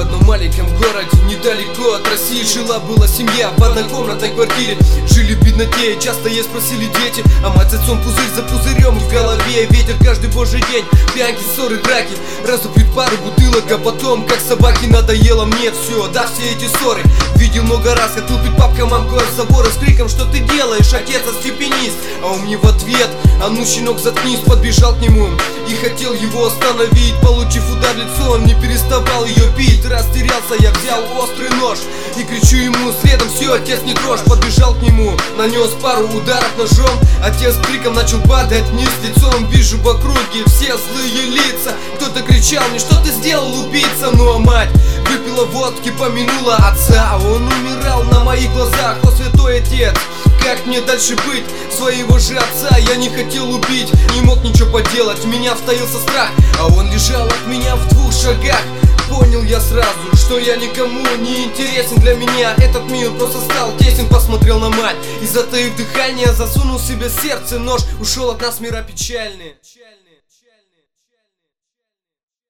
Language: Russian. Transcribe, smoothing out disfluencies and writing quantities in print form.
одном маленьком городе недалеко от России жила-была семья в однокомнатной квартире. Жили в бедноте, часто ей спросили дети, а мать с отцом пузырь за пузырем в голове. Ветер каждый божий день, пьянки, ссоры, драки. Разопьют пару бутылок, а потом, как собаки, надоело мне все. Да, все эти ссоры видел много раз, как лупит папка мамку от забора с криком: что ты делаешь, отец, остепенись. А он мне в ответ: а ну, щенок, заткнись. Подбежал к нему и хотел его остановить. Получив удар в лицо, он не переставал ее бить. Растерялся, я взял острый нож и кричу ему следом: все, отец, не трожь. Подбежал к нему, нанес пару ударов ножом. Отец с криком начал падать вниз лицом. Вижу в округе все злые лица. Кто-то кричал мне: что ты сделал, убийца? Ну а мать выпила водки, помянула отца. Он умирал на моих глазах. О, святой отец, как мне дальше быть? Своего же отца я не хотел убить, не мог ничего поделать, в меня втаился страх. А он лежал от меня в 2 шагах. Понял я сразу, что я никому не интересен. Для меня этот мир просто стал тесен. Посмотрел на мать и, затаив дыхание, засунул себе в сердце нож. Ушел от нас мира печальный.